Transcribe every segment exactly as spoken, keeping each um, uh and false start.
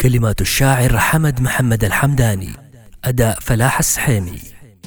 كلمات الشاعر حمد محمد الحمداني، أداء فلاح السحيمي.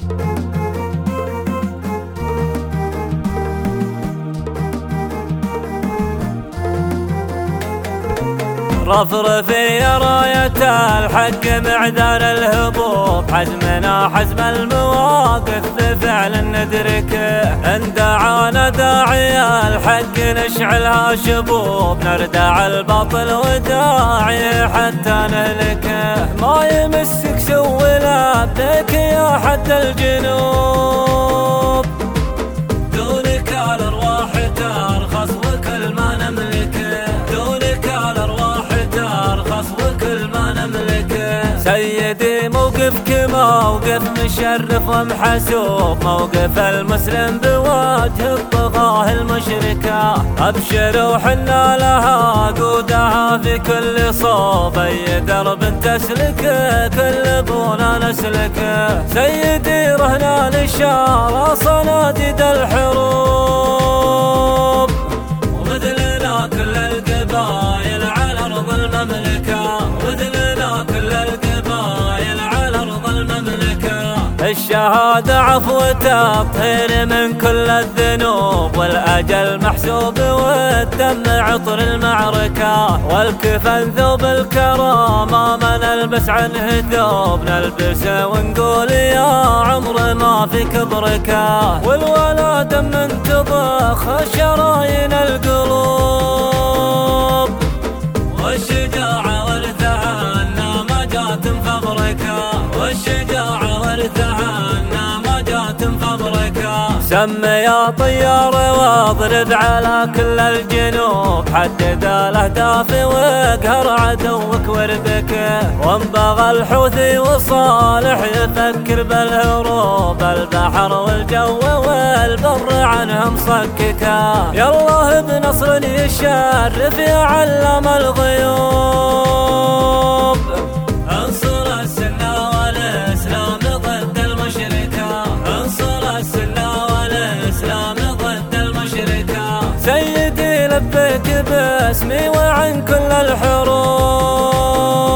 رفرفي يا راية الحق معدان الهبوب، حزمنا حزم المواقف بفعل ندركه، ان دعانا داعي الحق نشعلها شبوب، نردع الباطل وداعي حتى نهلكه، ما يمسك سوي بك يا حد الجنوب، دونك الارواح ترخص وكل ما نملكه، دونك الارواح ترخص وكل ما نملكه، سيدي موقفك موقف مشرف ومحسوب، موقف المسلم بوجه الطغاة المشركة، ابشروا حنا لها قودها في كل صوب، اي درب تسلكه كل بونا نسلكه، سيدي رهنا للشارع صناديد الحروب، ومثلنا كل القبائل على ارض المملكة، ومثلنا كل القبائل على ارض المملكة، الشهادة عفو تطهير من كل الذنوب، والأجل محسوب والدم عطر المعركة، والكفن ثوب الكرامة ما نلبس عنه ثوب، نلبسه ونقول يا عمر ما في كبركة، والولا دم انتضخ شرايين القلوب، والشجاعة ورثها ما جات فبركة، والشجاعة ورثها ما جات فبركة، سم يا طيار واضرب على كل الجنوب، حدد الاهداف واقهر عدوك واربكه، وانبغى الحوثي وصالح يفكر بالهروب، البحر والجو والبر عنهم صككه، يالله بنصر يشرف يا علم الغيوب، انصر السنة والاسلام ضد المشركة، انصر السنة والاسلام ضد المشركة، سيدي لبيك باسمي وعن كل الحروب.